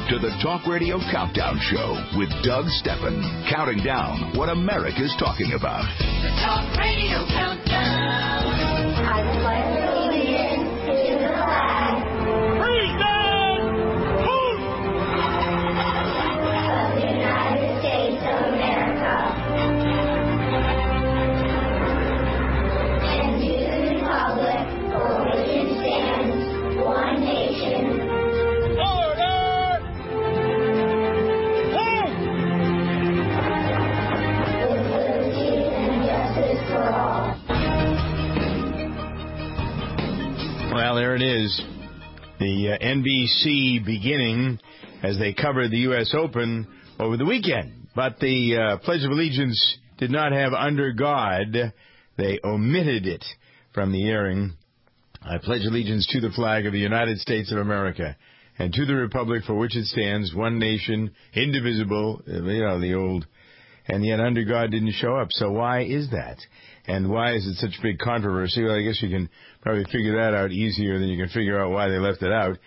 to the Talk Radio Countdown Show with Doug Steffen, counting down what America's talking about. The Talk Radio Countdown. I pledge allegiance to the flag. Freeze down! Of the United States of America. And to the republic for which it stands, one nation. Well, there it is. The NBC beginning as they covered the U.S. Open over the weekend. But the Pledge of Allegiance did not have "Under God." They omitted it from the airing. I pledge allegiance to the flag of the United States of America and to the republic for which it stands, one nation, indivisible, the old. And yet "Under God" didn't show up. So why is that? And why is it such a big controversy? Well, I guess you can probably figure that out easier than you can figure out why they left it out.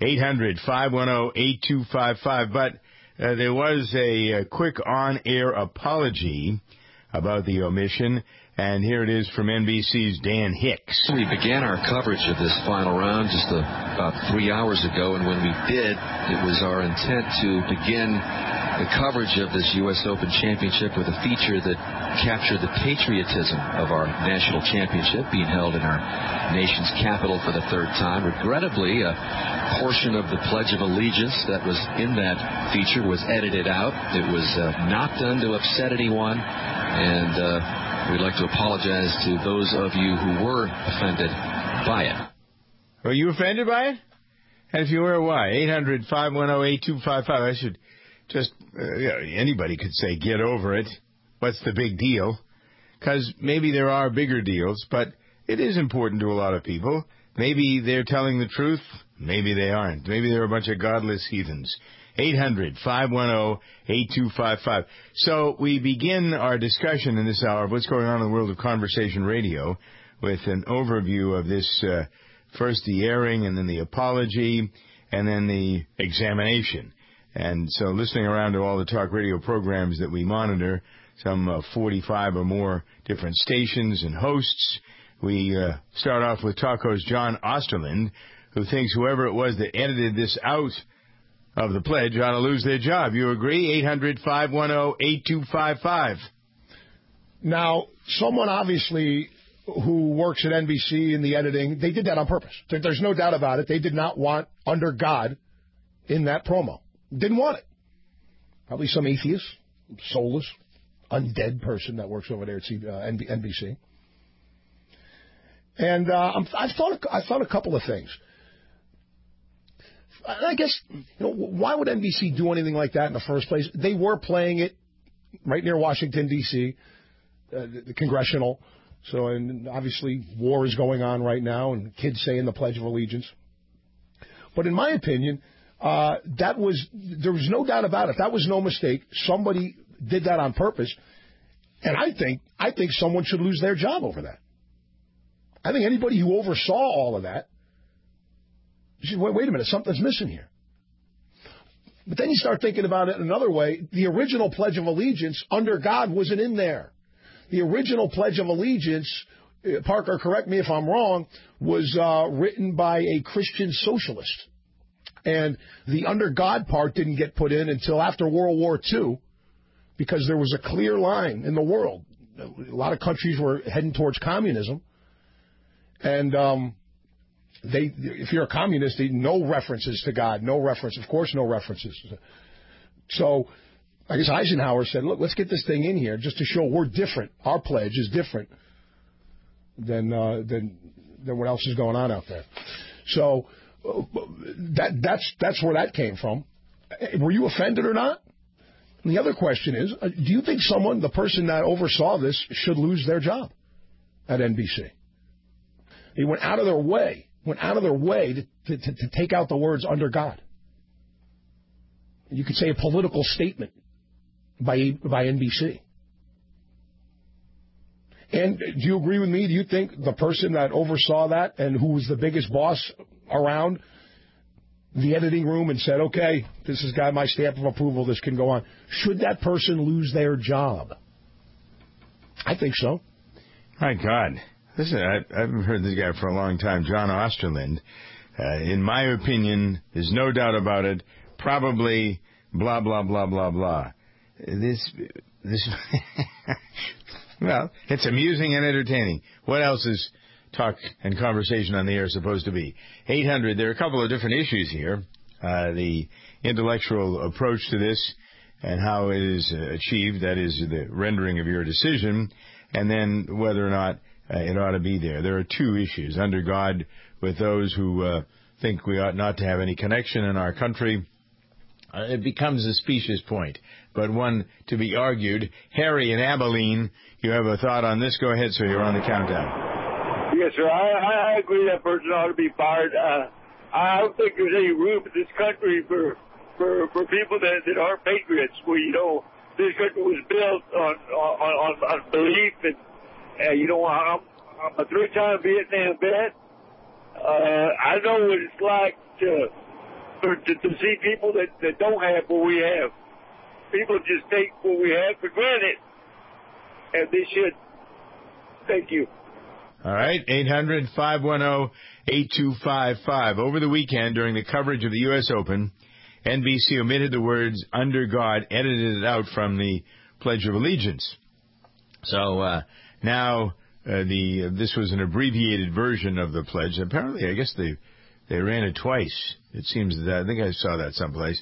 800-510-8255. But there was a quick on-air apology about the omission. And here it is from NBC's Dan Hicks. We began our coverage of this final round just about 3 hours ago, and when we did, it was our intent to begin the coverage of this U.S. Open Championship with a feature that captured the patriotism of our national championship being held in our nation's capital for the third time. Regrettably, a portion of the Pledge of Allegiance that was in that feature was edited out. It was not done to upset anyone, and we'd like to apologize to those of you who were offended by it. Were you offended by it? And if you were, why? 800-510-8255. I should just, anybody could say, get over it. What's the big deal? Because maybe there are bigger deals, but it is important to a lot of people. Maybe they're telling the truth. Maybe they aren't. Maybe they're a bunch of godless heathens. 800-510-8255. So we begin our discussion in this hour of what's going on in the world of conversation radio with an overview of this, first the airing and then the apology and then the examination. And so listening around to all the talk radio programs that we monitor, some 45 or more different stations and hosts, we start off with talk host John Osterland, who thinks whoever it was that edited this out of the pledge ought to lose their job. You agree? 800-510-8255. Now, someone obviously who works at NBC in the editing, they did that on purpose. There's no doubt about it. They did not want "Under God" in that promo. Didn't want it. Probably some atheist, soulless, undead person that works over there at NBC. And I thought a couple of things. I guess, why would NBC do anything like that in the first place? They were playing it right near Washington, D.C., the congressional. So, and obviously, war is going on right now, and kids saying the Pledge of Allegiance. But in my opinion, there was no doubt about it. That was no mistake. Somebody did that on purpose. And I think someone should lose their job over that. I think anybody who oversaw all of that, wait a minute, something's missing here. But then you start thinking about it another way. The original Pledge of Allegiance, "Under God," wasn't in there. The original Pledge of Allegiance, Parker, correct me if I'm wrong, was written by a Christian socialist. And the "Under God" part didn't get put in until after World War II because there was a clear line in the world. A lot of countries were heading towards communism. And if you're a communist, no references to God, no reference, of course, no references. So I guess Eisenhower said, look, let's get this thing in here just to show we're different. Our pledge is different than what else is going on out there. So that's where that came from. Were you offended or not? And the other question is, do you think the person that oversaw this should lose their job at NBC? They went out of their way to take out the words "Under God." You could say a political statement by NBC. And do you agree with me? Do you think the person that oversaw that and who was the biggest boss around the editing room and said, okay, this has got my stamp of approval, this can go on. Should that person lose their job? I think so. My God. Listen, I haven't heard this guy for a long time, John Osterlind. In my opinion, there's no doubt about it, probably blah, blah, blah, blah, blah. This well, it's amusing and entertaining. What else is talk and conversation on the air supposed to be? 800, there are a couple of different issues here. The intellectual approach to this and how it is achieved, that is the rendering of your decision, and then whether or not it ought to be there. There are two issues. Under God, with those who think we ought not to have any connection in our country, it becomes a specious point, but one to be argued. Harry in Abilene, you have a thought on this? Go ahead, sir. You're on the countdown. Yes, sir. I agree that person ought to be fired. I don't think there's any room in this country for people that aren't patriots. Well, this country was built on belief, and I'm a 3-time Vietnam vet. I know what it's like to see people that don't have what we have. People just take what we have for granted, and they should. Thank you. All right, 800-510-8255. Over the weekend, during the coverage of the U.S. Open, NBC omitted the words "under God," edited it out from the Pledge of Allegiance. So now this was an abbreviated version of the pledge. Apparently, I guess they ran it twice. It seems that I think I saw that someplace.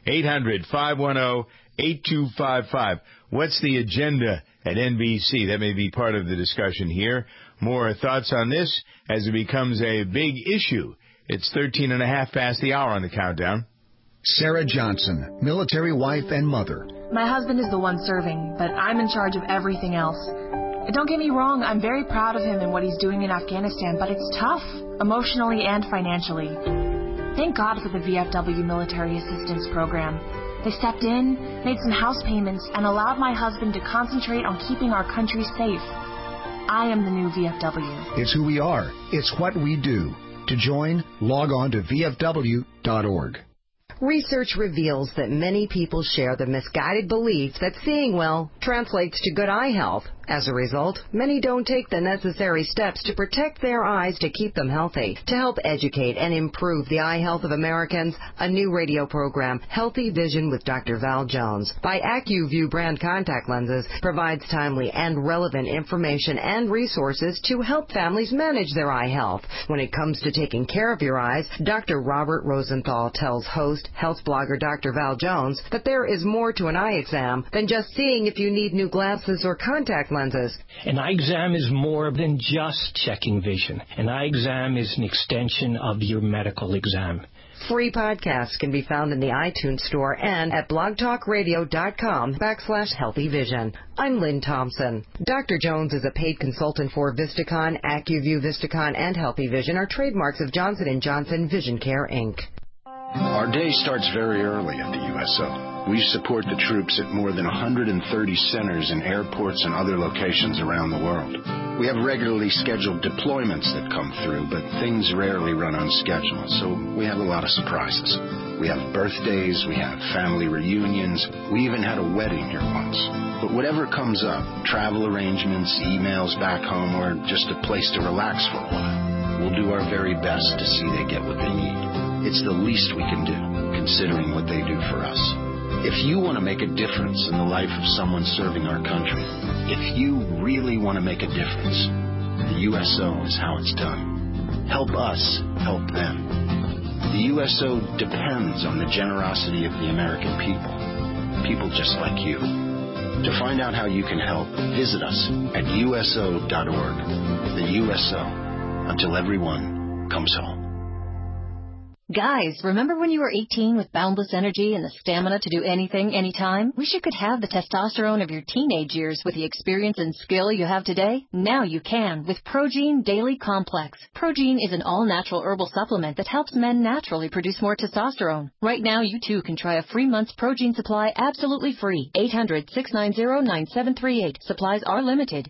800-510-8255. What's the agenda at NBC? That may be part of the discussion here. More thoughts on this as it becomes a big issue. It's 13 and a half past the hour on the countdown. Sarah Johnson, military wife and mother. My husband is the one serving, but I'm in charge of everything else. Don't get me wrong, I'm very proud of him and what he's doing in Afghanistan, but it's tough, emotionally and financially. Thank God for the VFW Military Assistance Program. They stepped in, made some house payments, and allowed my husband to concentrate on keeping our country safe. I am the new VFW. It's who we are. It's what we do. To join, log on to VFW.org. Research reveals that many people share the misguided belief that seeing well translates to good eye health. As a result, many don't take the necessary steps to protect their eyes to keep them healthy. To help educate and improve the eye health of Americans, a new radio program, Healthy Vision with Dr. Val Jones, by AccuView brand contact lenses, provides timely and relevant information and resources to help families manage their eye health. When it comes to taking care of your eyes, Dr. Robert Rosenthal tells host, health blogger Dr. Val Jones that there is more to an eye exam than just seeing if you need new glasses or contact lenses. An eye exam is more than just checking vision. An eye exam is an extension of your medical exam. Free podcasts can be found in the iTunes Store and at blogtalkradio.com/healthyvision. I'm Lynn Thompson. Dr. Jones is a paid consultant for Vistakon, AccuView, Vistakon, and Healthy Vision are trademarks of Johnson & Johnson Vision Care, Inc. Our day starts very early at the USO. We support the troops at more than 130 centers in airports and other locations around the world. We have regularly scheduled deployments that come through, but things rarely run on schedule, so we have a lot of surprises. We have birthdays, we have family reunions, we even had a wedding here once. But whatever comes up, travel arrangements, emails back home, or just a place to relax for a while, we'll do our very best to see they get what they need. It's the least we can do, considering what they do for us. If you want to make a difference in the life of someone serving our country, if you really want to make a difference, the USO is how it's done. Help us help them. The USO depends on the generosity of the American people just like you. To find out how you can help, visit us at USO.org. The USO, until everyone comes home. Guys, remember when you were 18 with boundless energy and the stamina to do anything, anytime? Wish you could have the testosterone of your teenage years with the experience and skill you have today? Now you can with Progene Daily Complex. Progene is an all-natural herbal supplement that helps men naturally produce more testosterone. Right now, you too can try a free month's Progene supply absolutely free. 800-690-9738. Supplies are limited.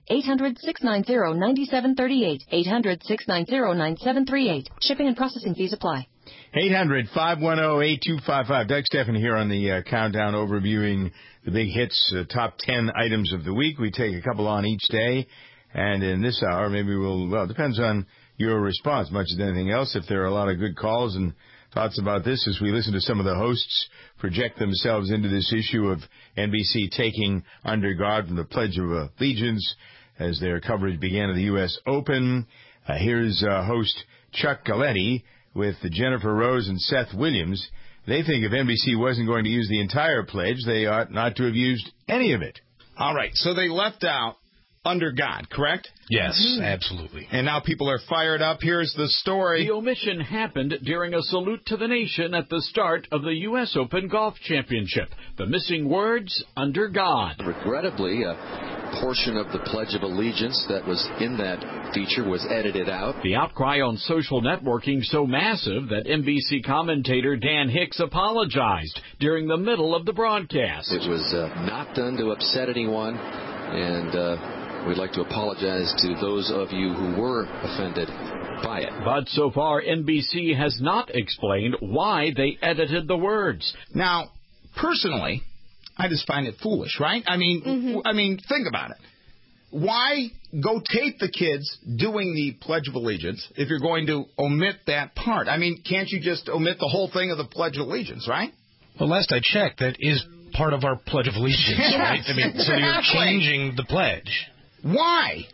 800-690-9738. 800-690-9738. Shipping and processing fees apply. 800-510-8255. Doug Stephan here on the countdown, overviewing the big hits, top 10 items of the week. We take a couple on each day, and in this hour, maybe it depends on your response, much as anything else. If there are a lot of good calls and thoughts about this, as we listen to some of the hosts project themselves into this issue of NBC taking under guard from the Pledge of Allegiance as their coverage began of the U.S. Open. Here's host Chuck Galletti with Jennifer Rose and Seth Williams. They think if NBC wasn't going to use the entire pledge, they ought not to have used any of it. All right, so they left out under God, correct? Yes, absolutely. And now people are fired up. Here's the story. The omission happened during a salute to the nation at the start of the U.S. Open Golf Championship. The missing words, under God. Regrettably, a portion of the Pledge of Allegiance that was in that feature was edited out. The outcry on social networking so massive that NBC commentator Dan Hicks apologized during the middle of the broadcast. It was not done to upset anyone, and we'd like to apologize to those of you who were offended by it. But so far, NBC has not explained why they edited the words. Now, personally, I just find it foolish, right? I mean, think about it. Why go tape the kids doing the Pledge of Allegiance if you're going to omit that part? I mean, can't you just omit the whole thing of the Pledge of Allegiance, right? Well, last I checked, that is part of our Pledge of Allegiance, right? I mean, so you're changing the pledge. Why?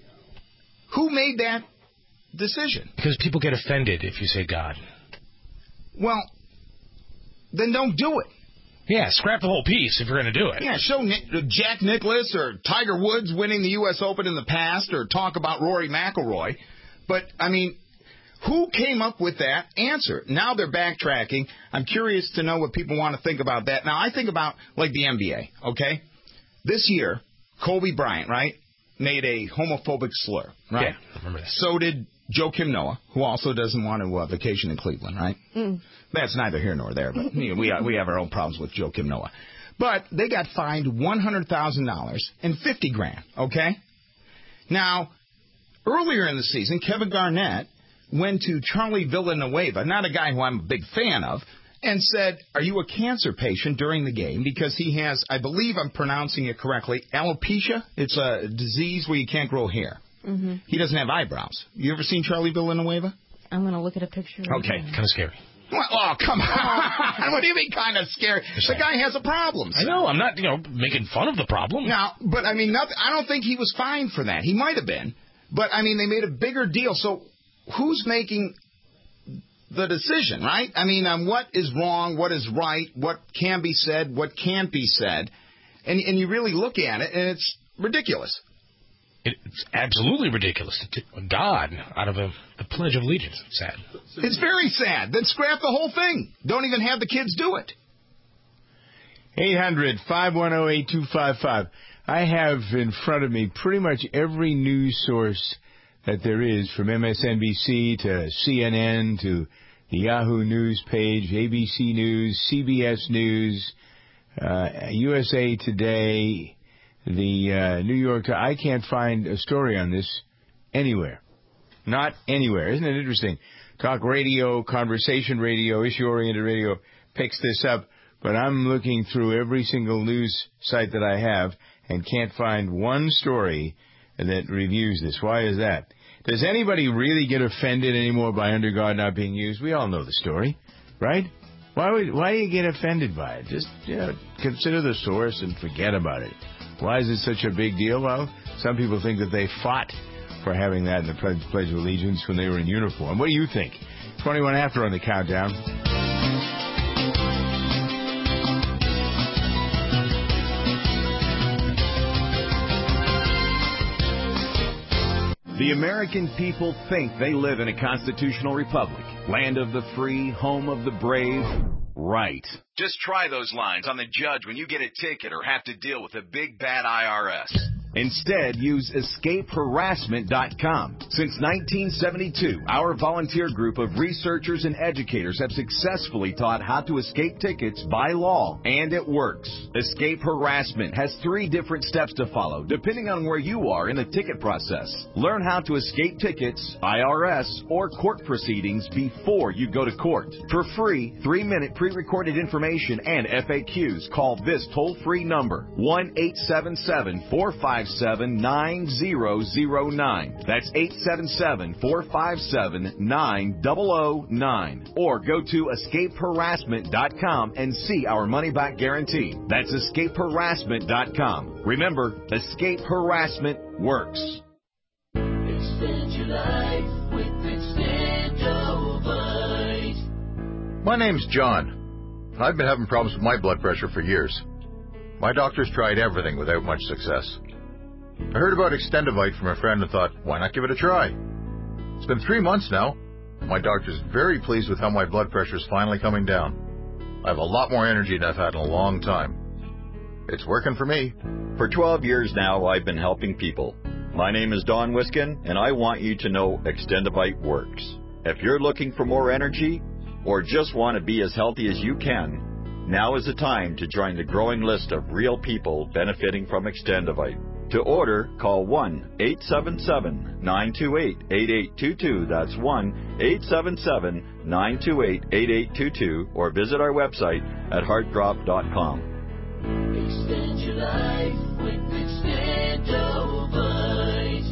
Who made that decision? Because people get offended if you say God. Well, then don't do it. Yeah, scrap the whole piece if you're going to do it. Yeah, show Jack Nicklaus or Tiger Woods winning the U.S. Open in the past, or talk about Rory McIlroy. But, I mean, who came up with that answer? Now they're backtracking. I'm curious to know what people want to think about that. Now, I think about, like, the NBA, okay? This year, Kobe Bryant, right, made a homophobic slur, right? Yeah, I remember that. So did Joakim Noah, who also doesn't want to vacation in Cleveland, right? That's neither here nor there, but we have our own problems with Joakim Noah. But they got fined $100,000 and $50,000, okay? Now, earlier in the season, Kevin Garnett went to Charlie Villanueva, not a guy who I'm a big fan of, and said, are you a cancer patient during the game? Because he has, I believe I'm pronouncing it correctly, alopecia. It's a disease where you can't grow hair. He doesn't have eyebrows. You ever seen Charlie Villanueva? I'm going to look at a picture. Okay. Kind of scary. Well, oh, come on. What do you mean kind of scary? The guy has a problem. I know. I'm not, making fun of the problem. Now, but, I mean, I don't think he was fined for that. He might have been. But, I mean, they made a bigger deal. So who's making the decision, right? I mean, on what is wrong, what is right, what can be said, what can't be said. And you really look at it, and it's ridiculous. It's absolutely ridiculous to take God out of the Pledge of Allegiance. It's sad. It's very sad. Then scrap the whole thing. Don't even have the kids do it. 800-510-8255. I have in front of me pretty much every news source that there is, from MSNBC to CNN to the Yahoo News page, ABC News, CBS News, USA Today, the New York Times. I can't find a story on this anywhere. Not anywhere. Isn't it interesting? Talk radio, conversation radio, issue-oriented radio picks this up, but I'm looking through every single news site that I have and can't find one story that reviews this. Why is that? Does anybody really get offended anymore by Under God not being used? We all know the story, right? Why do you get offended by it? Just consider the source and forget about it. Why is it such a big deal? Well, some people think that they fought for having that in the Pledge of Allegiance when they were in uniform. What do you think? 21 after on the countdown. The American people think they live in a constitutional republic. Land of the free, home of the brave. Right. Just try those lines on the judge when you get a ticket or have to deal with a big bad IRS. Instead, use EscapeHarassment.com. Since 1972, our volunteer group of researchers and educators have successfully taught how to escape tickets by law, and it works. Escape Harassment has 3 different steps to follow, depending on where you are in the ticket process. Learn how to escape tickets, IRS, or court proceedings before you go to court. For free, 3-minute pre-recorded information and FAQs, call this toll-free number, 1-877-457-9009. That's 877-457-9009. Or go to EscapeHarassment.com and see our money-back guarantee. That's EscapeHarassment.com. Remember, Escape Harassment works. Extend your life with Extendovite. My name's John. I've been having problems with my blood pressure for years. My doctor's tried everything without much success. I heard about Extendovite from a friend and thought, why not give it a try? It's been 3 months now. My doctor's very pleased with how my blood pressure's finally coming down. I have a lot more energy than I've had in a long time. It's working for me. For 12 years now, I've been helping people. My name is Don Wiskin, and I want you to know Extendovite works. If you're looking for more energy, or just want to be as healthy as you can, now is the time to join the growing list of real people benefiting from Extendovite. To order, call 1-877-928-8822. That's 1-877-928-8822. Or visit our website at heartdrop.com. Extend your life with Extendovite.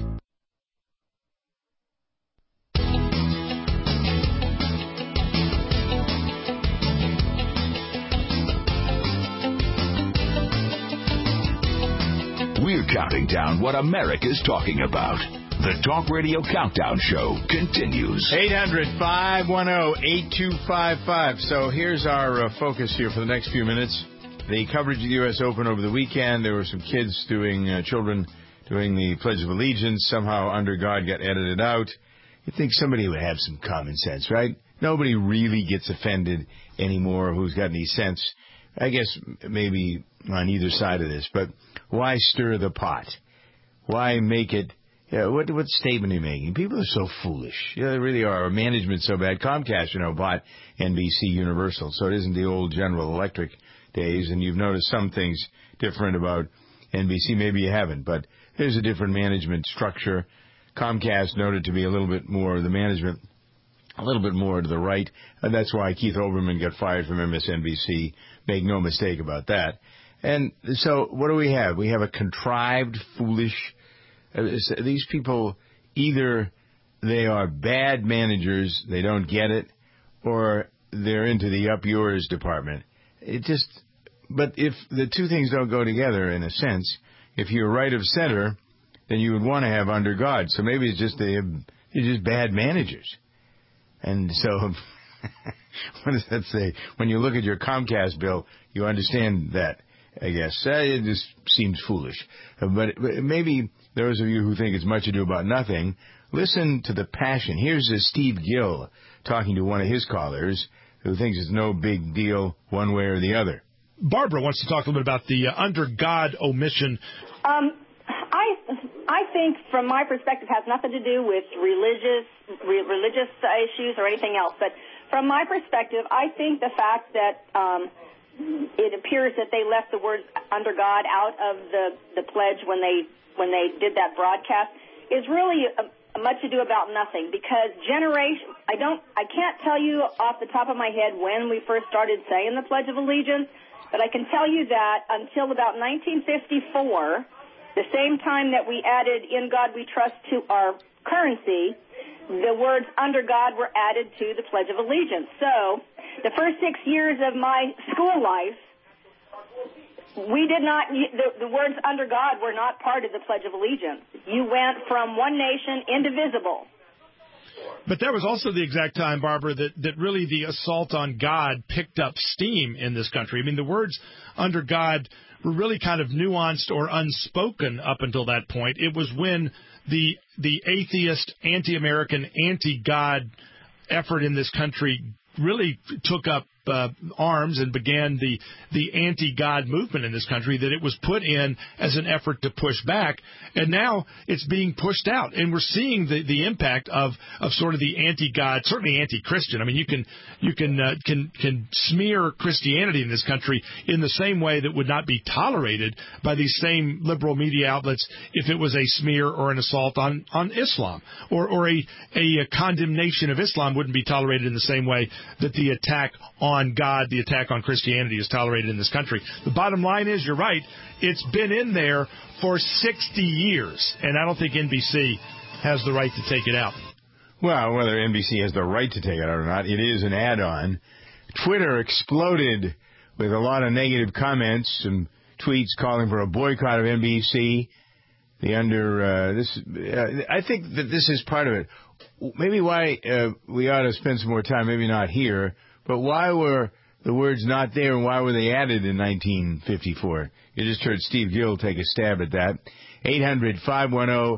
We're counting down what America's talking about. The Talk Radio Countdown Show continues. 800-510-8255. So here's our focus here for the next few minutes. The coverage of the U.S. Open over the weekend. There were some kids children doing the Pledge of Allegiance. Somehow Under God got edited out. You'd think somebody would have some common sense, right? Nobody really gets offended anymore who's got any sense. I guess maybe on either side of this, but why stir the pot? Why make it? What statement are you making? People are so foolish. Yeah, they really are. Our management's so bad. Comcast, bought NBC Universal, so it isn't the old General Electric days. And you've noticed some things different about NBC. Maybe you haven't, but there's a different management structure. Comcast noted to be a little bit more the management, a little bit more to the right. And that's why Keith Olbermann got fired from MSNBC. Make no mistake about that. And so what do we have? We have a contrived, foolish... these people, either they are bad managers, they don't get it, or they're into the up yours department. But if the two things don't go together, in a sense, if you're right of center, then you would want to have Under God. So maybe it's just they're just bad managers. And so, what does that say? When you look at your Comcast bill, you understand that, I guess. It just seems foolish. But maybe those of you who think it's much ado about nothing, listen to the passion. Here's Steve Gill talking to one of his callers who thinks it's no big deal one way or the other. Barbara wants to talk a little bit about the Under God omission. I think, from my perspective, has nothing to do with religious issues or anything else. But from my perspective, I think the fact that it appears that they left the words Under God out of the pledge when they did that broadcast is really much ado about nothing, because I can't tell you off the top of my head when we first started saying the Pledge of Allegiance, but I can tell you that until about 1954, the same time that we added In God We Trust to our currency, the words Under God were added to the Pledge of Allegiance. So the first 6 years of my school life, we did not, the words Under God were not part of the Pledge of Allegiance. You went from one nation, indivisible. But that was also the exact time, Barbara, that really the assault on God picked up steam in this country. I mean, the words Under God were really kind of nuanced or unspoken up until that point. It was when the atheist, anti-American, anti-God effort in this country really took up arms and began the anti-God movement in this country, that it was put in as an effort to push back, and now it's being pushed out. And we're seeing the impact of sort of the anti-God, certainly anti-Christian. I mean, you can smear Christianity in this country in the same way that would not be tolerated by these same liberal media outlets if it was a smear or an assault on Islam, or a condemnation of Islam wouldn't be tolerated in the same way that the attack on God, the attack on Christianity is tolerated in this country. The bottom line is, you're right, it's been in there for 60 years, and I don't think NBC has the right to take it out. Well, whether NBC has the right to take it out or not, it is an add-on. Twitter exploded with a lot of negative comments and tweets calling for a boycott of NBC. I think that this is part of it. Maybe why we ought to spend some more time, maybe not here, but why were the words not there and why were they added in 1954? You just heard Steve Gill take a stab at that. 800-510-8255.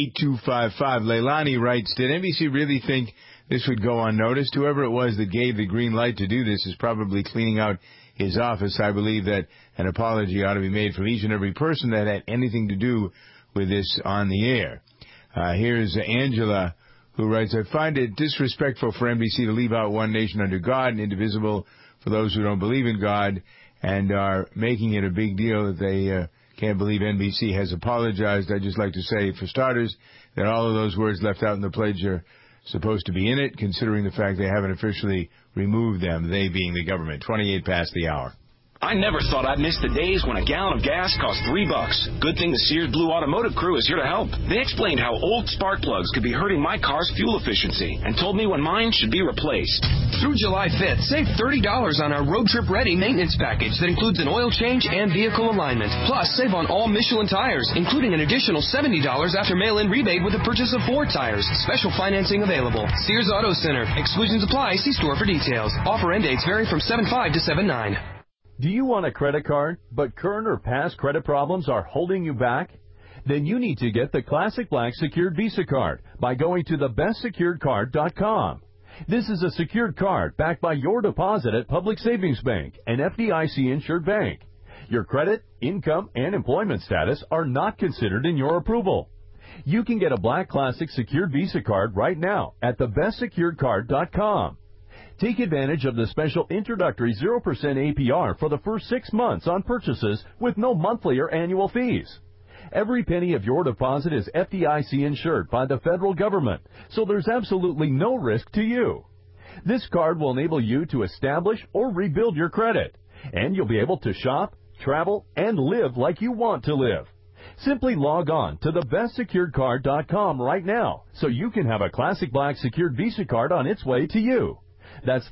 Leilani writes, did NBC really think this would go unnoticed? Whoever it was that gave the green light to do this is probably cleaning out his office. I believe that an apology ought to be made from each and every person that had anything to do with this on the air. Here's Angela, who writes, I find it disrespectful for NBC to leave out one nation under God and indivisible for those who don't believe in God and are making it a big deal that they can't believe NBC has apologized. I'd just like to say, for starters, that all of those words left out in the pledge are supposed to be in it, considering the fact they haven't officially removed them, they being the government. 28 past the hour. I never thought I'd miss the days when a gallon of gas cost $3. Good thing the Sears Blue Automotive crew is here to help. They explained how old spark plugs could be hurting my car's fuel efficiency and told me when mine should be replaced. Through July 5th, save $30 on our Road Trip Ready maintenance package that includes an oil change and vehicle alignment. Plus, save on all Michelin tires, including an additional $70 after mail-in rebate with the purchase of 4 tires. Special financing available. Sears Auto Center. Exclusions apply. See store for details. Offer end dates vary from 7/5 to 7/9. Do you want a credit card, but current or past credit problems are holding you back? Then you need to get the Classic Black Secured Visa Card by going to thebestsecuredcard.com. This is a secured card backed by your deposit at Public Savings Bank, an FDIC-insured bank. Your credit, income, and employment status are not considered in your approval. You can get a Black Classic Secured Visa Card right now at thebestsecuredcard.com. Take advantage of the special introductory 0% APR for the first 6 months on purchases with no monthly or annual fees. Every penny of your deposit is FDIC insured by the federal government, so there's absolutely no risk to you. This card will enable you to establish or rebuild your credit, and you'll be able to shop, travel, and live like you want to live. Simply log on to thebestsecuredcard.com right now so you can have a Classic Black Secured Visa Card on its way to you. That's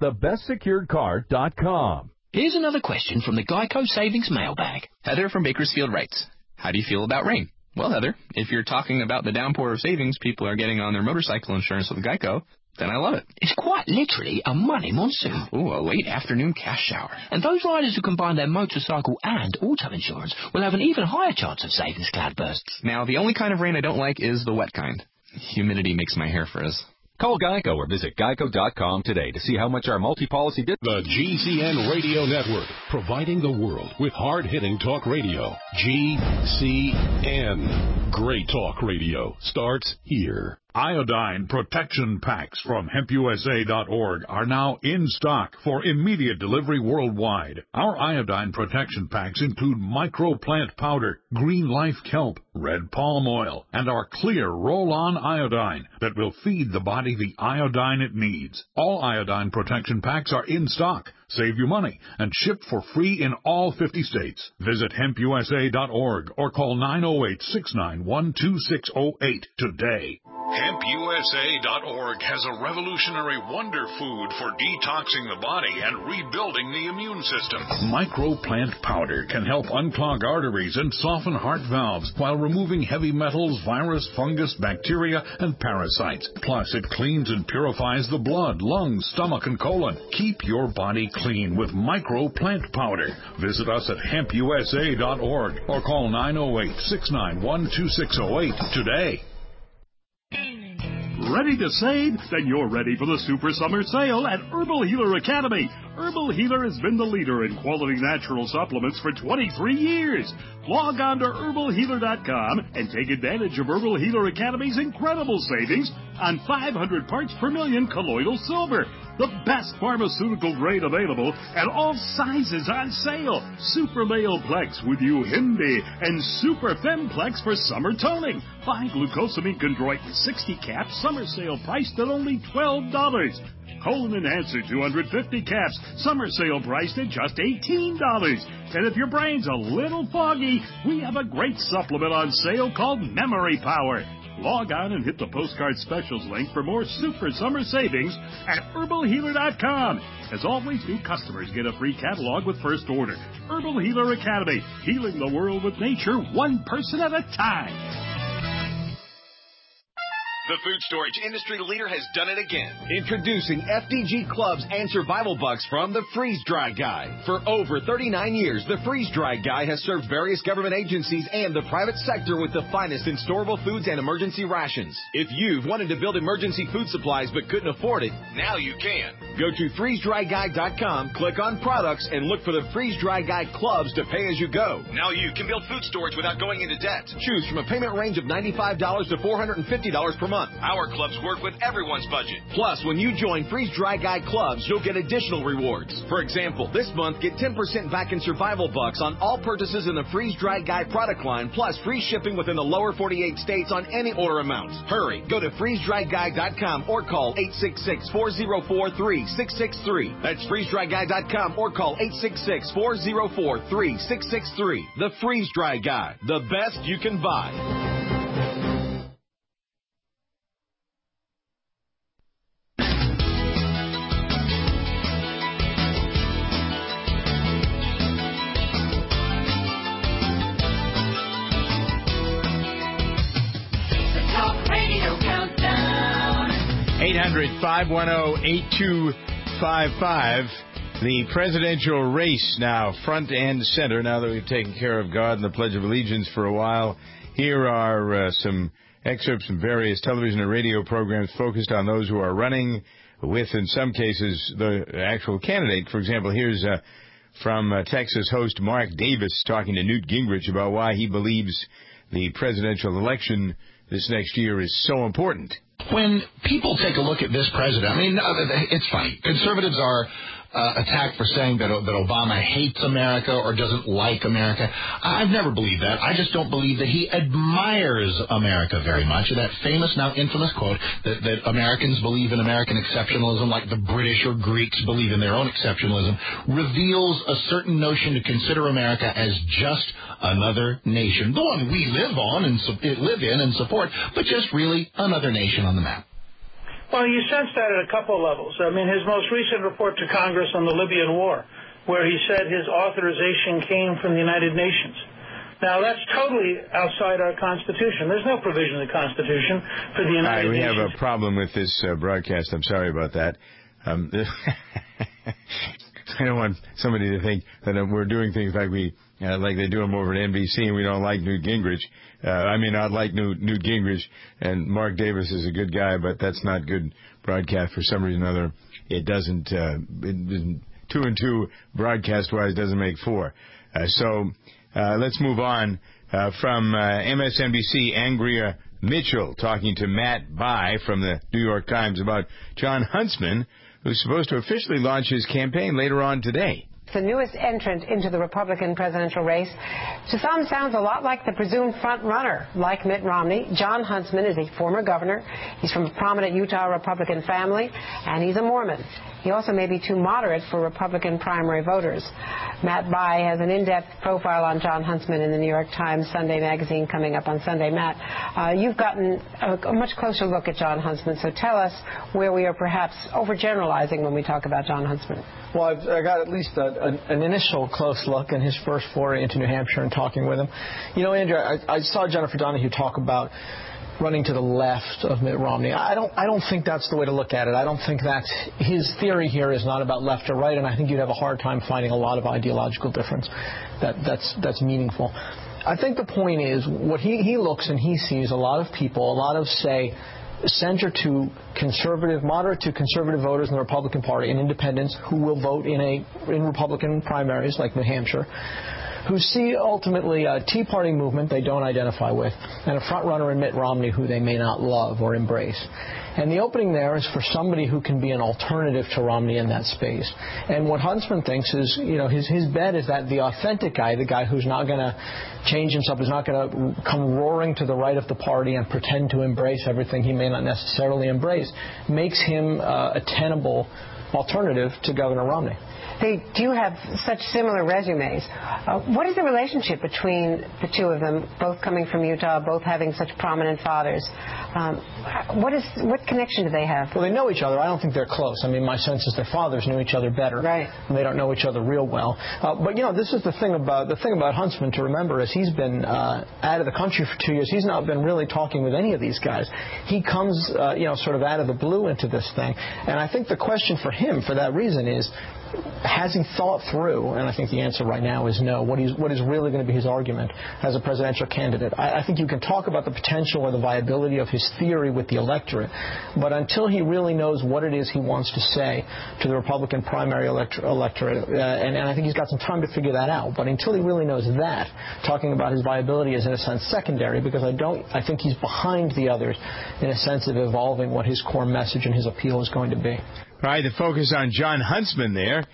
thebestsecuredcard.com. Here's another question from the Geico Savings Mailbag. Heather from Bakersfield writes, how do you feel about rain? Well, Heather, if you're talking about the downpour of savings people are getting on their motorcycle insurance with Geico, then I love it. It's quite literally a money monsoon. Ooh, a late afternoon cash shower. And those riders who combine their motorcycle and auto insurance will have an even higher chance of savings cloudbursts. Now, the only kind of rain I don't like is the wet kind. Humidity makes my hair frizz. Call Geico or visit geico.com today to see how much our multi-policy did. The GCN Radio Network, providing the world with hard-hitting talk radio. GCN. Great talk radio starts here. Iodine protection packs from hempusa.org are now in stock for immediate delivery worldwide. Our iodine protection packs include microplant powder, green life kelp, red palm oil, and our clear roll-on iodine that will feed the body the iodine it needs. All iodine protection packs are in stock. Save you money and ship for free in all 50 states. Visit hempusa.org or call 908-691-2608 today. HempUSA.org has a revolutionary wonder food for detoxing the body and rebuilding the immune system. Microplant powder can help unclog arteries and soften heart valves while removing heavy metals, virus, fungus, bacteria, and parasites. Plus, it cleans and purifies the blood, lungs, stomach, and colon. Keep your body clean with Microplant powder. Visit us at HempUSA.org or call 908-691-2608 today. Ready to save? Then you're ready for the Super Summer Sale at Herbal Healer Academy. Herbal Healer has been the leader in quality natural supplements for 23 years. Log on to herbalhealer.com and take advantage of Herbal Healer Academy's incredible savings on 500 parts per million colloidal silver. The best pharmaceutical grade available and all sizes on sale. Super Male Plex with Uhimbi and Super Femplex for summer toning. Buy glucosamine chondroitin 60 caps, summer sale priced at only $12. Colon Enhancer 250 caps, summer sale priced at just $18. And if your brain's a little foggy, we have a great supplement on sale called Memory Power. Log on and hit the postcard specials link for more super summer savings at herbalhealer.com. As always, new customers get a free catalog with first order. Herbal Healer Academy, healing the world with nature, one person at a time. The food storage industry leader has done it again. Introducing FDG Clubs and Survival Bucks from the Freeze Dry Guy. For over 39 years, the Freeze Dry Guy has served various government agencies and the private sector with the finest in storable foods and emergency rations. If you've wanted to build emergency food supplies but couldn't afford it, now you can. Go to freezedryguy.com, click on products, and look for the Freeze Dry Guy Clubs to pay as you go. Now you can build food storage without going into debt. Choose from a payment range of $95 to $450 per month. Our clubs work with everyone's budget. Plus, when you join Freeze Dry Guy Clubs, you'll get additional rewards. For example, this month, get 10% back in Survival Bucks on all purchases in the Freeze Dry Guy product line, plus free shipping within the lower 48 states on any order amount. Hurry, go to freezedryguy.com or call 866-404-3663. That's freezedryguy.com or call 866-404-3663. The Freeze Dry Guy, the best you can buy. Talk Radio Countdown. 800-510-8255. The presidential race now front and center. Now that we've taken care of God and the Pledge of Allegiance for a while, here are some excerpts from various television and radio programs focused on those who are running with, in some cases, the actual candidate. For example, here's from Texas host Mark Davis talking to Newt Gingrich about why he believes the presidential election this next year is so important. When people take a look at this president, I mean, it's funny. Conservatives are attacked for saying that Obama hates America or doesn't like America. I've never believed that. I just don't believe that he admires America very much. That famous, now infamous quote that Americans believe in American exceptionalism like the British or Greeks believe in their own exceptionalism reveals a certain notion to consider America as just another nation, the one we live on and live in and support, but just really another nation on the map. Well, you sense that at a couple of levels. I mean, his most recent report to Congress on the Libyan war, where he said his authorization came from the United Nations. Now, that's totally outside our Constitution. There's no provision in the Constitution for the United Nations. We have a problem with this broadcast. I'm sorry about that. I don't want somebody to think that we're doing things like like they do them over at NBC and we don't like Newt Gingrich. I'd like Newt Gingrich, and Mark Davis is a good guy, but that's not good broadcast for some reason or other. It doesn't, 2 and 2 broadcast-wise doesn't make 4. So let's move on from MSNBC, Andrea Mitchell talking to Matt Bai from the New York Times about Jon Huntsman, who's supposed to officially launch his campaign later on today. The newest entrant into the Republican presidential race. To some, sounds a lot like the presumed front runner. Like Mitt Romney, Jon Huntsman is a former governor. He's from a prominent Utah Republican family, and he's a Mormon. He also may be too moderate for Republican primary voters. Matt Bai has an in-depth profile on Jon Huntsman in the New York Times Sunday magazine coming up on Sunday. Matt, you've gotten a much closer look at Jon Huntsman, so tell us where we are perhaps overgeneralizing when we talk about Jon Huntsman. Well, I got at least an initial close look in his first foray into New Hampshire and talking with him. You know, Andrew, I saw Jennifer Donahue talk about running to the left of Mitt Romney. I don't think that's the way to look at it. I don't think that's his theory here is not about left or right, and I think you'd have a hard time finding a lot of ideological difference that's meaningful. I think the point is what he looks and he sees a lot of people, a lot of, say, center to conservative, moderate to conservative voters in the Republican Party and independents who will vote in Republican primaries like New Hampshire, who see ultimately a Tea Party movement they don't identify with and a front-runner in Mitt Romney who they may not love or embrace. And the opening there is for somebody who can be an alternative to Romney in that space. And what Huntsman thinks is, his bet is that the authentic guy, the guy who's not going to change himself, who's not going to come roaring to the right of the party and pretend to embrace everything he may not necessarily embrace, makes him a tenable alternative to Governor Romney. They do have such similar resumes. What is the relationship between the two of them, both coming from Utah, both having such prominent fathers? What connection do they have? Well, they know each other. I don't think they're close. I mean, my sense is their fathers knew each other better. Right. And they don't know each other real well. But this is the thing about Huntsman to remember is he's been out of the country for 2 years. He's not been really talking with any of these guys. He comes, sort of out of the blue into this thing. And I think the question for him, for that reason, is, has he thought through, and I think the answer right now is no, what is really going to be his argument as a presidential candidate? I think you can talk about the potential or the viability of his theory with the electorate, but until he really knows what it is he wants to say to the Republican primary electorate, and I think he's got some time to figure that out, but until he really knows that, talking about his viability is in a sense secondary, because I think he's behind the others in a sense of evolving what his core message and his appeal is going to be. All right, the focus on John Huntsman there,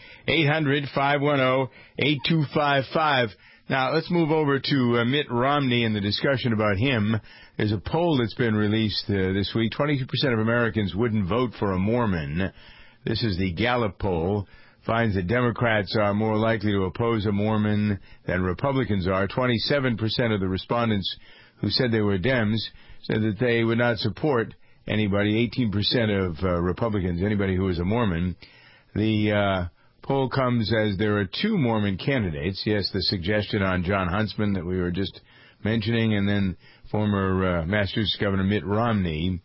800-510-8255. Now, let's move over to Mitt Romney and the discussion about him. There's a poll that's been released this week. 22% of Americans wouldn't vote for a Mormon. This is the Gallup poll. Finds that Democrats are more likely to oppose a Mormon than Republicans are. 27% of the respondents who said they were Dems said that they would not support anybody, 18% of Republicans, anybody who is a Mormon. The poll comes as there are two Mormon candidates. Yes, the suggestion on John Huntsman that we were just mentioning, and then former Massachusetts Governor Mitt Romney.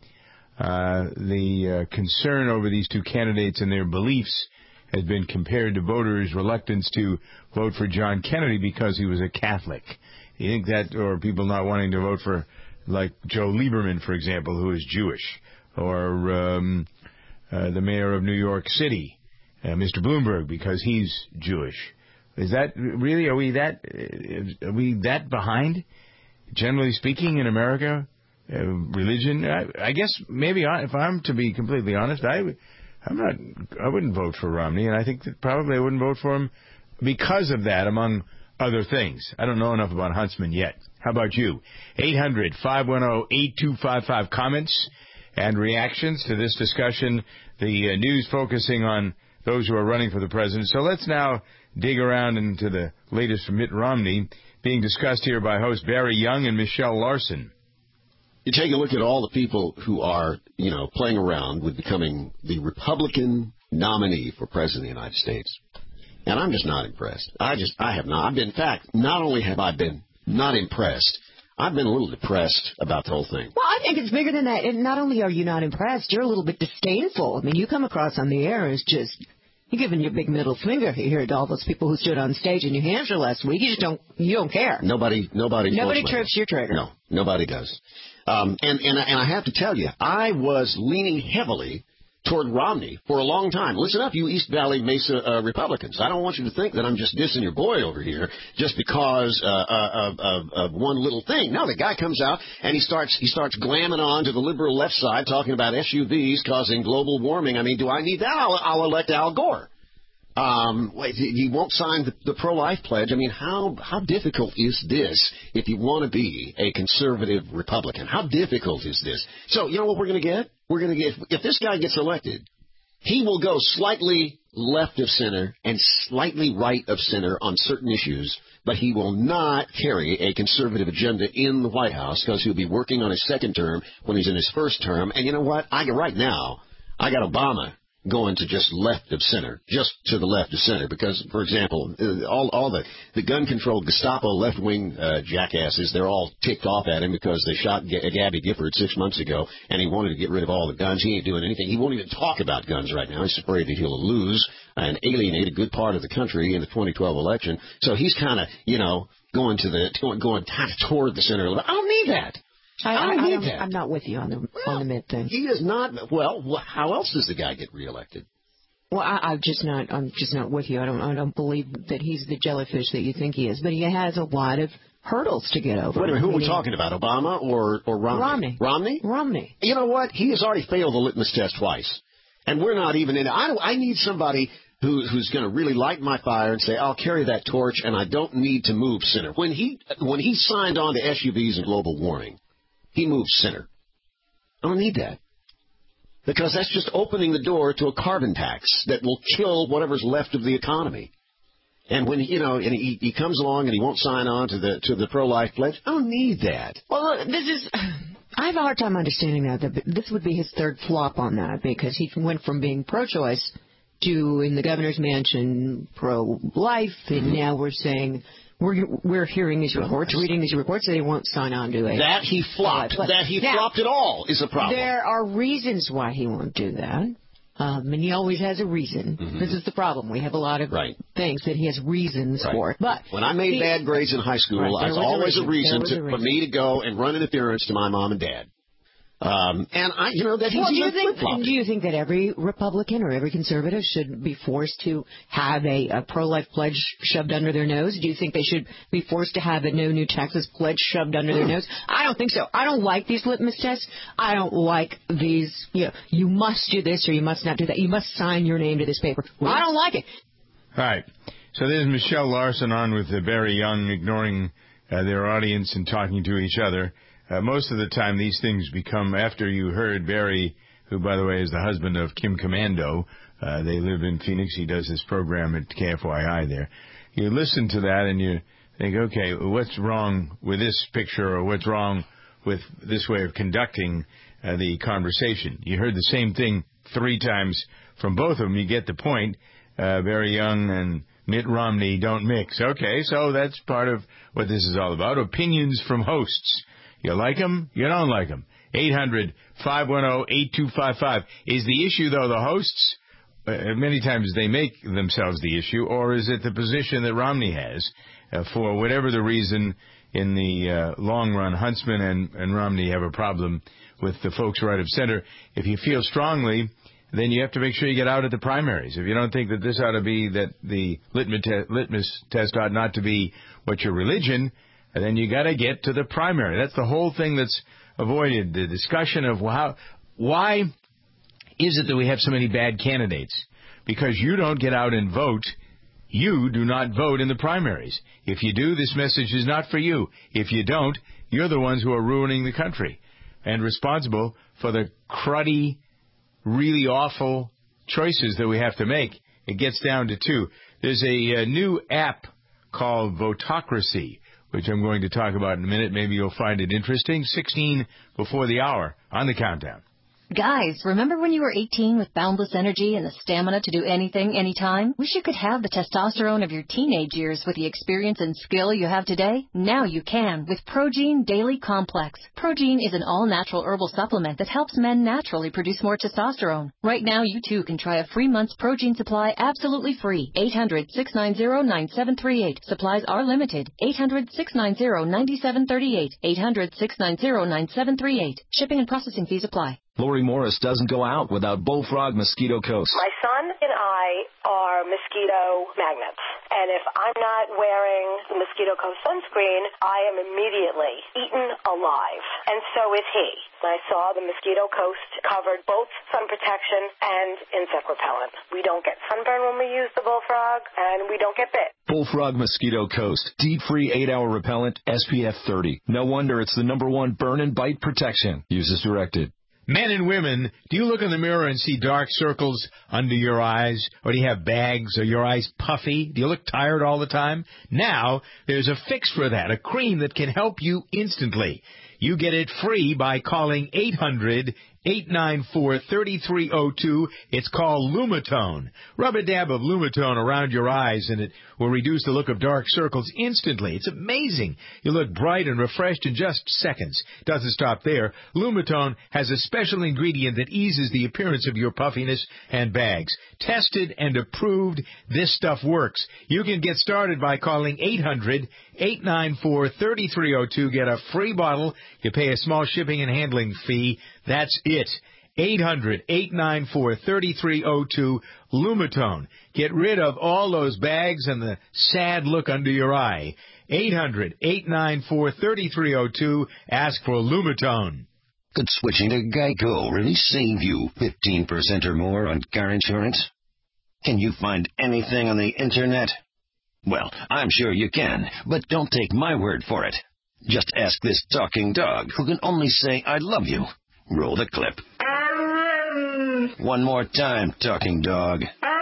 The concern over these two candidates and their beliefs has been compared to voters' reluctance to vote for John Kennedy because he was a Catholic. You think that, or people not wanting to vote for, like Joe Lieberman, for example, who is Jewish, or the mayor of New York City, Mr. Bloomberg, because he's Jewish. Is that really? Are we that behind? Generally speaking, in America, religion. I guess maybe if I'm to be completely honest, I wouldn't vote for Romney, and I think that probably I wouldn't vote for him because of that, among other things. I don't know enough about Huntsman yet. How about you? 800-510-8255. Comments and reactions to this discussion. The news focusing on those who are running for the president. So let's now dig around into the latest from Mitt Romney, being discussed here by host Barry Young and Michelle Larson. You take a look at all the people who are, playing around with becoming the Republican nominee for president of the United States. And I'm just not impressed. I have not. In fact, not only have I been not impressed, I've been a little depressed about the whole thing. Well, I think it's bigger than that. And not only are you not impressed, you're a little bit disdainful. I mean, you come across on the air as just, you're giving your big middle finger here to all those people who stood on stage in New Hampshire last week. You don't care. Nobody trips your trigger. No, nobody does. And I have to tell you, I was leaning heavily toward Romney for a long time. Listen up, you East Valley Mesa Republicans. I don't want you to think that I'm just dissing your boy over here just because of one little thing. No, the guy comes out and he starts glamming on to the liberal left side, talking about SUVs causing global warming. I mean, do I need that? I'll elect Al Gore. He won't sign the pro-life pledge. I mean, how difficult is this if you want to be a conservative Republican? How difficult is this? So, you know what we're going to get? If this guy gets elected, he will go slightly left of center and slightly right of center on certain issues, but he will not carry a conservative agenda in the White House because he'll be working on his second term when he's in his first term. And you know what? Right now, I got Obama going to just left of center, just to the left of center, because, for example, all the gun control Gestapo left-wing jackasses, they're all ticked off at him because they shot Gabby Gifford 6 months ago, and he wanted to get rid of all the guns. He ain't doing anything. He won't even talk about guns right now. He's afraid that he'll lose and alienate a good part of the country in the 2012 election. So he's kind of, going kind of toward the center. I don't need that. I'm not with you on the Mitt thing. He is not. Well, how else does the guy get reelected? Well, I'm just not with you. I don't believe that he's the jellyfish that you think he is. But he has a lot of hurdles to get over. Wait a minute, who are we talking about? Obama or Romney? Romney. You know what? He has already failed the litmus test twice, and we're not even in it. I need somebody who's going to really light my fire and say, I'll carry that torch, and I don't need to move center. When he signed on to SUVs and global warming, he moved center. I don't need that. Because that's just opening the door to a carbon tax that will kill whatever's left of the economy. And when he comes along and he won't sign on to the pro-life pledge, I don't need that. Well, I have a hard time understanding that this would be his third flop on that, because he went from being pro-choice to, in the governor's mansion, pro-life, and now we're saying we're hearing these reports, reading these reports that he won't sign on to it. That he flopped. That he flopped at all is a problem. There are reasons why he won't do that. And he always has a reason. Mm-hmm. This is the problem. We have a lot of things that he has reasons for. But when I made bad grades in high school, there's always a reason for me to go and run interference to my mom and dad. And that he's do you think that every Republican or every conservative should be forced to have a pro-life pledge shoved under their nose? Do you think they should be forced to have a no new taxes pledge shoved under their nose? I don't think so. I don't like these litmus tests. I don't like these, you must do this or you must not do that. You must sign your name to this paper. I don't like it. All right. So there's Michelle Larson on with Barry Young, ignoring their audience and talking to each other. Most of the time, these things become, after you heard Barry, who, by the way, is the husband of Kim Commando. They live in Phoenix. He does this program at KFYI there. You listen to that and you think, okay, what's wrong with this picture, or what's wrong with this way of conducting the conversation? You heard the same thing 3 times from both of them. You get the point. Barry Young and Mitt Romney don't mix. Okay, so that's part of what this is all about. Opinions from hosts. You like them? You don't like them. 800-510-8255. Is the issue, though, the hosts? Many times they make themselves the issue, or is it the position that Romney has? For whatever the reason, in the long run, Huntsman and Romney have a problem with the folks right of center. If you feel strongly, then you have to make sure you get out at the primaries. If you don't think that this ought to be, that the litmus test ought not to be what's your religion, and then you got to get to the primary. That's the whole thing that's avoided. The discussion of why is it that we have so many bad candidates? Because you don't get out and vote. You do not vote in the primaries. If you do, this message is not for you. If you don't, you're the ones who are ruining the country and responsible for the cruddy, really awful choices that we have to make. It gets down to 2. There's a new app called Votocracy, which I'm going to talk about in a minute. Maybe you'll find it interesting. 16 before the hour on the countdown. Guys, remember when you were 18 with boundless energy and the stamina to do anything, anytime? Wish you could have the testosterone of your teenage years with the experience and skill you have today? Now you can with Progene Daily Complex. Progene is an all-natural herbal supplement that helps men naturally produce more testosterone. Right now, you too can try a free month's Progene supply absolutely free. 800-690-9738. Supplies are limited. 800-690-9738. 800-690-9738. Shipping and processing fees apply. Lori Morris doesn't go out without Bullfrog Mosquito Coast. My son and I are mosquito magnets. And if I'm not wearing the Mosquito Coast sunscreen, I am immediately eaten alive. And so is he. I saw the Mosquito Coast covered both sun protection and insect repellent. We don't get sunburn when we use the Bullfrog, and we don't get bit. Bullfrog Mosquito Coast. Deep-free 8-hour repellent, SPF 30. No wonder it's the #1 burn and bite protection. Use as directed. Men and women, do you look in the mirror and see dark circles under your eyes? Or do you have bags? Are your eyes puffy? Do you look tired all the time? Now, there's a fix for that, a cream that can help you instantly. You get it free by calling 894-3302. It's called Lumitone. Rub a dab of Lumitone around your eyes, and it will reduce the look of dark circles instantly. It's amazing. You look bright and refreshed in just seconds. Doesn't stop there. Lumitone has a special ingredient that eases the appearance of your puffiness and bags. Tested and approved, this stuff works. You can get started by calling 800-894-3302. Get a free bottle. You pay a small shipping and handling fee. That's it. 800-894-3302, Lumitone. Get rid of all those bags and the sad look under your eye. 800-894-3302. Ask for Lumitone. Could switching to Geico really save you 15% or more on car insurance? Can you find anything on the Internet? Well, I'm sure you can, but don't take my word for it. Just ask this talking dog who can only say, I love you. Roll the clip. One more time, talking dog.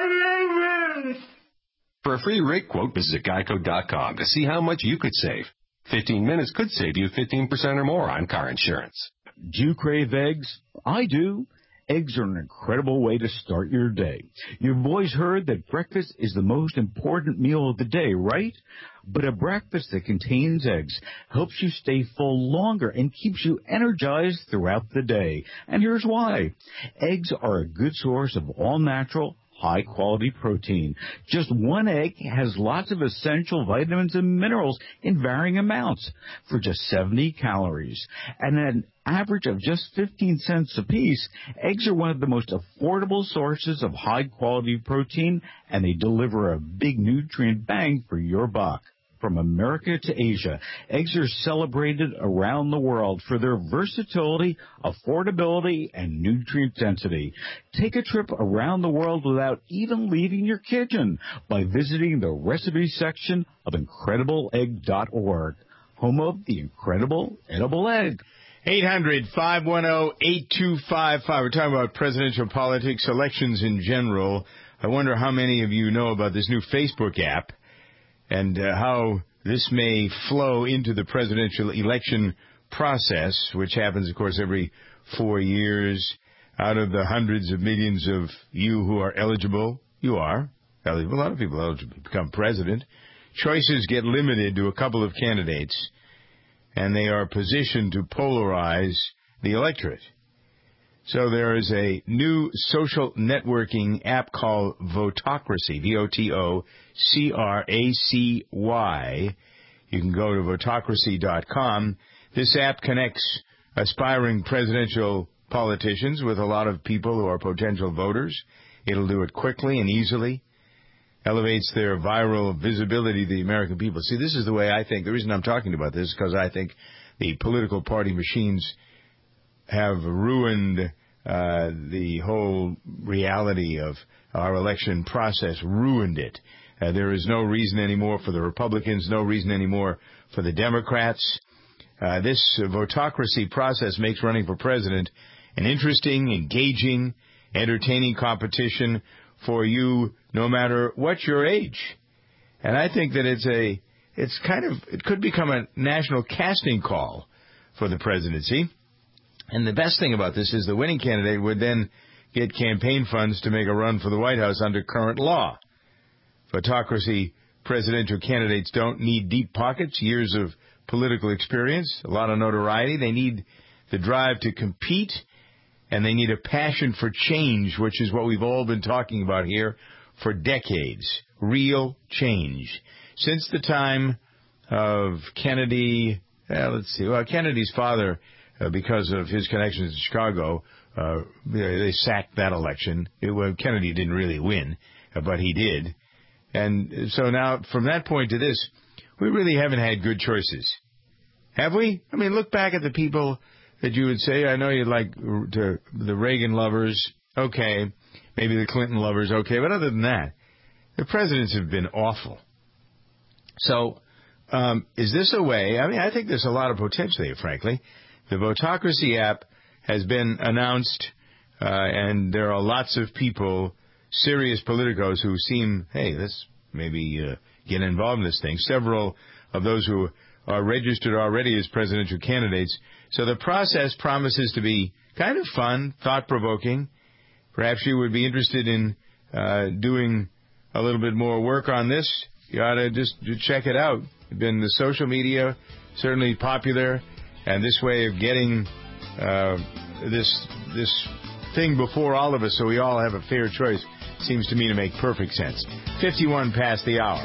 For a free rate quote, visit Geico.com to see how much you could save. 15 minutes could save you 15% or more on car insurance. Do you crave eggs? I do. Eggs are an incredible way to start your day. You've always heard that breakfast is the most important meal of the day, right? But a breakfast that contains eggs helps you stay full longer and keeps you energized throughout the day. And here's why. Eggs are a good source of all-natural, high-quality protein. Just one egg has lots of essential vitamins and minerals in varying amounts for just 70 calories. And an average of just 15 cents apiece, eggs are one of the most affordable sources of high-quality protein, and they deliver a big nutrient bang for your buck. From America to Asia, eggs are celebrated around the world for their versatility, affordability, and nutrient density. Take a trip around the world without even leaving your kitchen by visiting the recipe section of IncredibleEgg.org, home of the incredible edible egg. 800-510-8255. We're talking about presidential politics, elections in general. I wonder how many of you know about this new Facebook app and how this may flow into the presidential election process, which happens, of course, every 4 years. Out of the hundreds of millions of you who are eligible, you are eligible. A lot of people are eligible to become president. Choices get limited to a couple of candidates, and they are positioned to polarize the electorate. So there is a new social networking app called Votocracy, Votocracy. You can go to Votocracy.com. This app connects aspiring presidential politicians with a lot of people who are potential voters. It'll do it quickly and easily, elevates their viral visibility to the American people. See, this is the way I think. The reason I'm talking about this is because I think the political party machines have ruined the whole reality of our election process, ruined it. There is no reason anymore for the Republicans, no reason anymore for the Democrats. This Votocracy process makes running for president an interesting, engaging, entertaining competition for you no matter what your age. And I think that it could become a national casting call for the presidency. And the best thing about this is the winning candidate would then get campaign funds to make a run for the White House under current law. Votocracy presidential candidates don't need deep pockets, years of political experience, a lot of notoriety. They need the drive to compete, and they need a passion for change, which is what we've all been talking about here for decades. Real change. Since the time of Kennedy, Kennedy's father, because of his connections to Chicago, they sacked that election. Kennedy didn't really win, but he did. And so now, from that point to this, we really haven't had good choices. Have we? I mean, look back at the people that you would say, I know you'd like the Reagan lovers, okay, maybe the Clinton lovers, okay, but other than that, the presidents have been awful. So, is this a way? I mean, I think there's a lot of potential here, frankly. The Votocracy app has been announced, and there are lots of people, serious politicos, who seem, hey, let's maybe get involved in this thing. Several of those who are registered already as presidential candidates. So the process promises to be kind of fun, thought-provoking. Perhaps you would be interested in doing a little bit more work on this. You ought to just check it out. It's been the social media, certainly popular, and this way of getting this thing before all of us so we all have a fair choice seems to me to make perfect sense. 51 past the hour.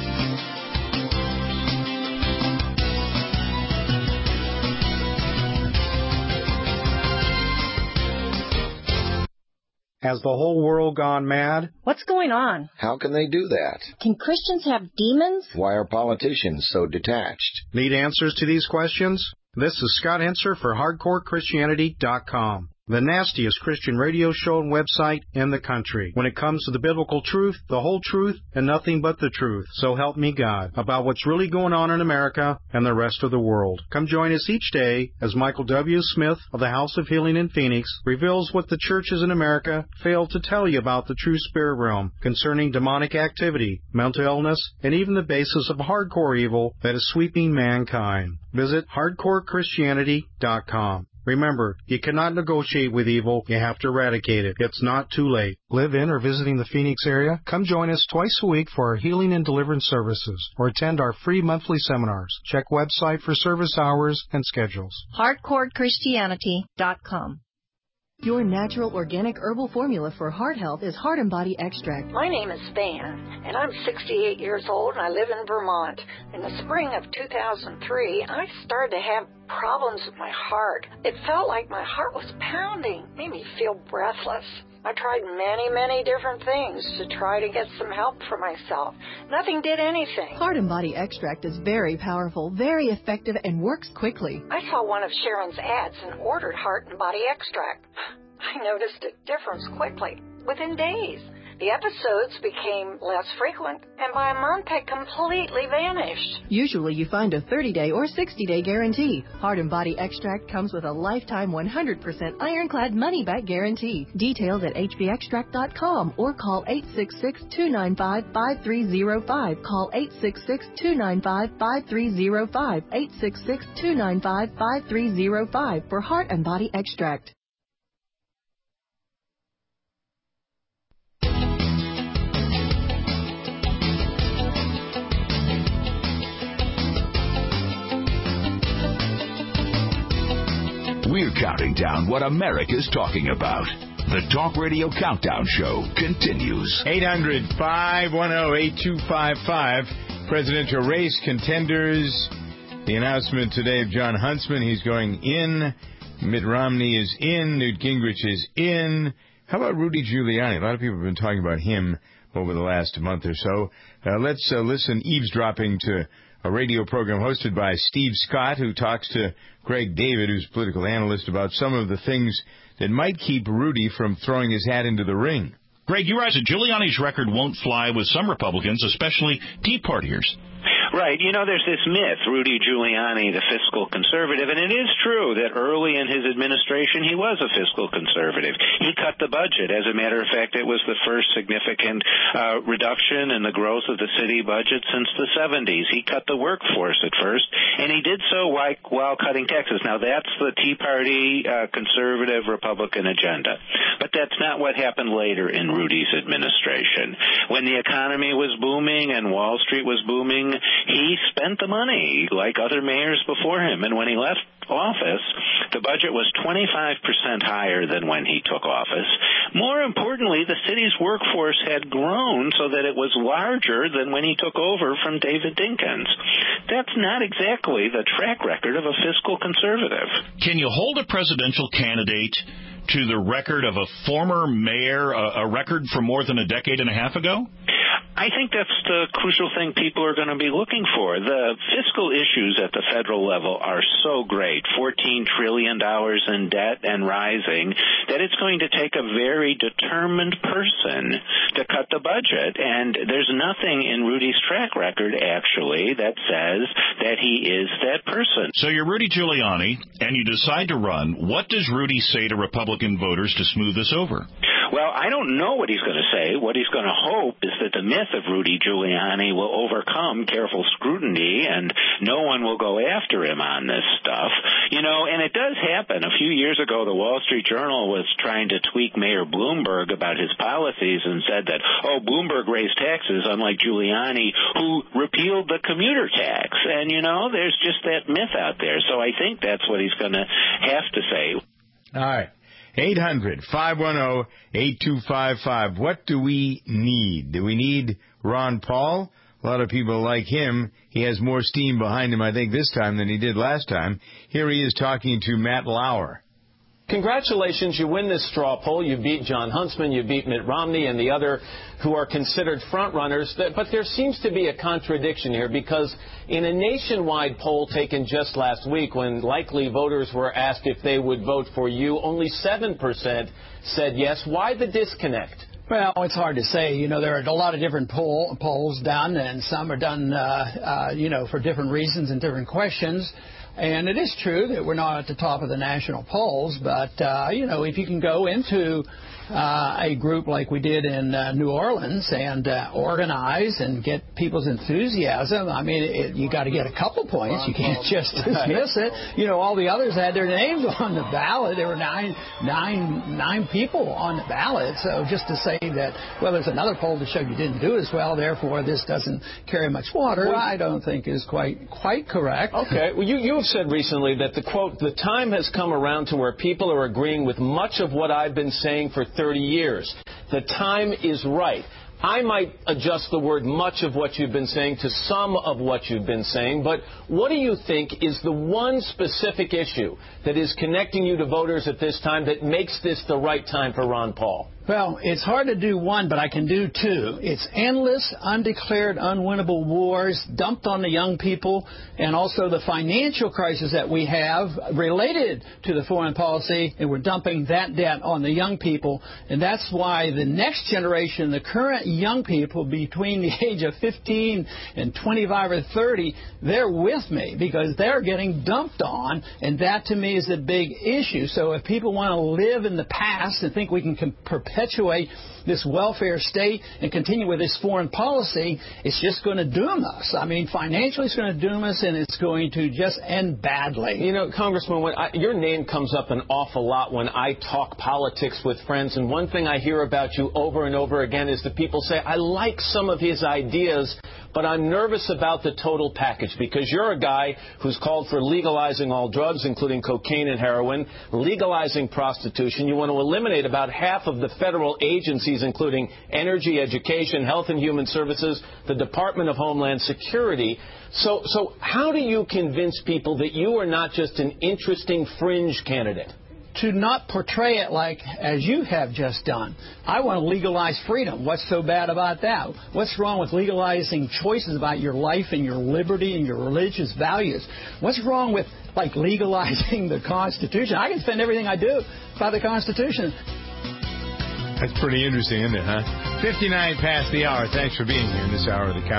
Has the whole world gone mad? What's going on? How can they do that? Can Christians have demons? Why are politicians so detached? Need answers to these questions? This is Scott Henser for HardcoreChristianity.com, the nastiest Christian radio show and website in the country. When it comes to the biblical truth, the whole truth, and nothing but the truth, so help me God, about what's really going on in America and the rest of the world. Come join us each day as Michael W. Smith of the House of Healing in Phoenix reveals what the churches in America fail to tell you about the true spirit realm concerning demonic activity, mental illness, and even the basis of hardcore evil that is sweeping mankind. Visit HardcoreChristianity.com. Remember, you cannot negotiate with evil. You have to eradicate it. It's not too late. Live in or visiting the Phoenix area? Come join us twice a week for our healing and deliverance services or attend our free monthly seminars. Check website for service hours and schedules. HardcoreChristianity.com. Your natural organic herbal formula for heart health is Heart and Body Extract. My name is Van, and I'm 68 years old, and I live in Vermont. In the spring of 2003, I started to have problems with my heart. It felt like my heart was pounding, made me feel breathless. I tried many different things to try to get some help for myself. Nothing did anything. Heart and Body Extract is very powerful, very effective, and works quickly. I saw one of Sharon's ads and ordered Heart and Body Extract. I noticed a difference quickly, within days. The episodes became less frequent, and by a month had completely vanished. Usually you find a 30-day or 60-day guarantee. Heart and Body Extract comes with a lifetime 100% ironclad money-back guarantee. Details at hbextract.com or call 866-295-5305. Call 866-295-5305. 866-295-5305 for Heart and Body Extract. We're counting down what America's talking about. The Talk Radio Countdown Show continues. 800-510-8255. Presidential race contenders. The announcement today of John Huntsman. He's going in. Mitt Romney is in. Newt Gingrich is in. How about Rudy Giuliani? A lot of people have been talking about him over the last month or so. Let's listen eavesdropping to a radio program hosted by Steve Scott, who talks to Greg David, who's a political analyst, about some of the things that might keep Rudy from throwing his hat into the ring. Greg, you realize that Giuliani's record won't fly with some Republicans, especially Tea Partiers. Right. You know, there's this myth, Rudy Giuliani, the fiscal conservative, and it is true that early in his administration he was a fiscal conservative. He cut the budget. As a matter of fact, it was the first significant reduction in the growth of the city budget since the 70s. He cut the workforce at first, and he did so while cutting taxes. Now, that's the Tea Party conservative Republican agenda. But that's not what happened later in Rudy's administration. When the economy was booming and Wall Street was booming, he spent the money like other mayors before him. And when he left office, the budget was 25% higher than when he took office. More importantly, the city's workforce had grown so that it was larger than when he took over from David Dinkins. That's not exactly the track record of a fiscal conservative. Can you hold a presidential candidate to the record of a former mayor, a record from more than a decade and a half ago? I think that's the crucial thing people are going to be looking for. The fiscal issues at the federal level are so great, $14 trillion in debt and rising, that it's going to take a very determined person to cut the budget. And there's nothing in Rudy's track record, actually, that says that he is that person. So you're Rudy Giuliani, and you decide to run. What does Rudy say to Republican voters to smooth this over? Well, I don't know what he's going to say. What he's going to hope is that the myth of Rudy Giuliani will overcome careful scrutiny and no one will go after him on this stuff. And it does happen. A few years ago, the Wall Street Journal was trying to tweak Mayor Bloomberg about his policies and said that, Bloomberg raised taxes, unlike Giuliani, who repealed the commuter tax. And, there's just that myth out there. So I think that's what he's going to have to say. All right. 800-510-8255. What do we need? Do we need Ron Paul? A lot of people like him. He has more steam behind him, I think, this time than he did last time. Here he is talking to Matt Lauer. Congratulations, you win this straw poll. You beat John Huntsman, you beat Mitt Romney and the other who are considered front runners. But there seems to be a contradiction here because in a nationwide poll taken just last week when likely voters were asked if they would vote for you, only 7% said yes. Why the disconnect? Well, it's hard to say. There are a lot of different polls done, and some are done, for different reasons and different questions. And it is true that we're not at the top of the national polls, but, if you can go into a group like we did in New Orleans and organize and get people's enthusiasm, you got to get a couple points. You can't just dismiss it. All the others had their names on the ballot. There were nine people on the ballot. So just to say that, there's another poll to show you didn't do as well, therefore this doesn't carry much water, I don't think is quite correct. Okay. Well, you have said recently that the quote, the time has come around to where people are agreeing with much of what I've been saying for 30 years. The time is right. I might adjust the word much of what you've been saying to some of what you've been saying, but what do you think is the one specific issue that is connecting you to voters at this time that makes this the right time for Ron Paul? Well, it's hard to do one, but I can do two. It's endless, undeclared, unwinnable wars dumped on the young people, and also the financial crisis that we have related to the foreign policy, and we're dumping that debt on the young people. And that's why the next generation, the current young people between the age of 15 and 25 or 30, they're with me because they're getting dumped on, and that to me is a big issue. So if people want to live in the past and think we can perpetuate this welfare state and continue with this foreign policy, it's just going to doom us. Financially it's going to doom us, and it's going to just end badly. Congressman, your name comes up an awful lot when I talk politics with friends, and one thing I hear about you over and over again is that people say, I like some of his ideas, but I'm nervous about the total package because you're a guy who's called for legalizing all drugs, including cocaine and heroin, legalizing prostitution. You want to eliminate about half of the federal agencies, including energy, education, health and human services, the Department of Homeland Security. So how do you convince people that you are not just an interesting fringe candidate? To not portray it like as you have just done. I want to legalize freedom. What's so bad about that? What's wrong with legalizing choices about your life and your liberty and your religious values? What's wrong with legalizing the Constitution? I can spend everything I do by the Constitution. That's pretty interesting, isn't it, huh? 59 past the hour. Thanks for being here in this hour of the